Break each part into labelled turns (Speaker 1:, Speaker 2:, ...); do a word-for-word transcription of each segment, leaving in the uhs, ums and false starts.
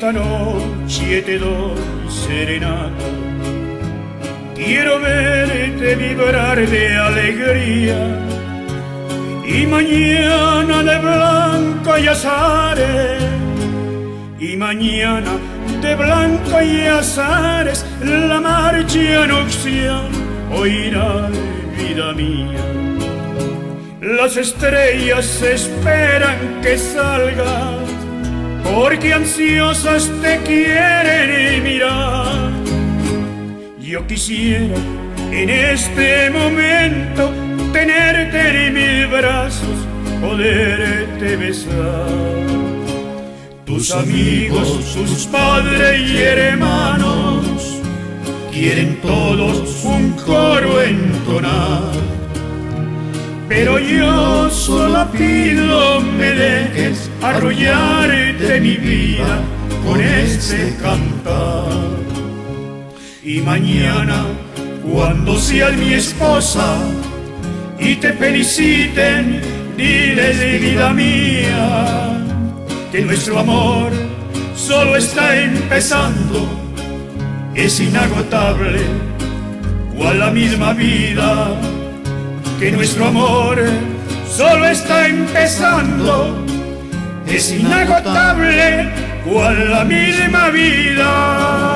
Speaker 1: esta noche te doy serenata. Quiero verte vibrar de alegría y mañana de blanco y azares, y mañana de blanco y azares la marcha nupcial oirá, vida mía. Las estrellas esperan que salgas porque ansiosas te quieren mirar. Yo quisiera en este momento tenerte en mis brazos, poderte besar. Tus amigos, tus padres y hermanos quieren todos un coro entonar, pero yo solo pido me dejes arrullarte mi vida con este cantar. Y mañana, cuando seas mi esposa y te feliciten, diles, vida mía, que nuestro amor solo está empezando, es inagotable, cual la misma vida. Que nuestro amor solo está empezando, es inagotable, cual la misma vida.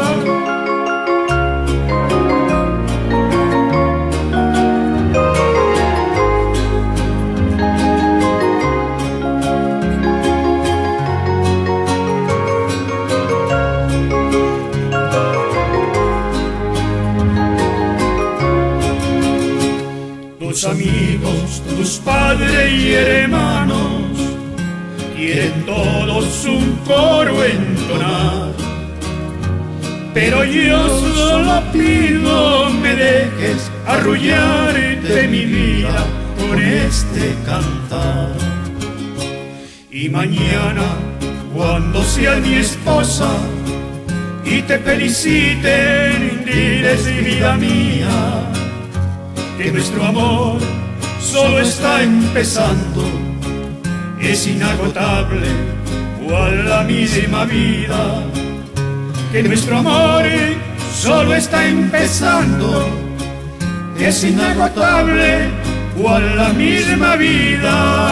Speaker 1: Tus amigos, tus padres y hermanos quieren todos un coro entonar, pero yo solo pido me dejes arrullarte mi vida con este cantar. Y mañana, cuando seas mi esposa y te feliciten, diles, vida mía, que nuestro amor solo está empezando, es inagotable, cual la misma vida. Que nuestro amor solo está empezando, es inagotable, cual la misma vida.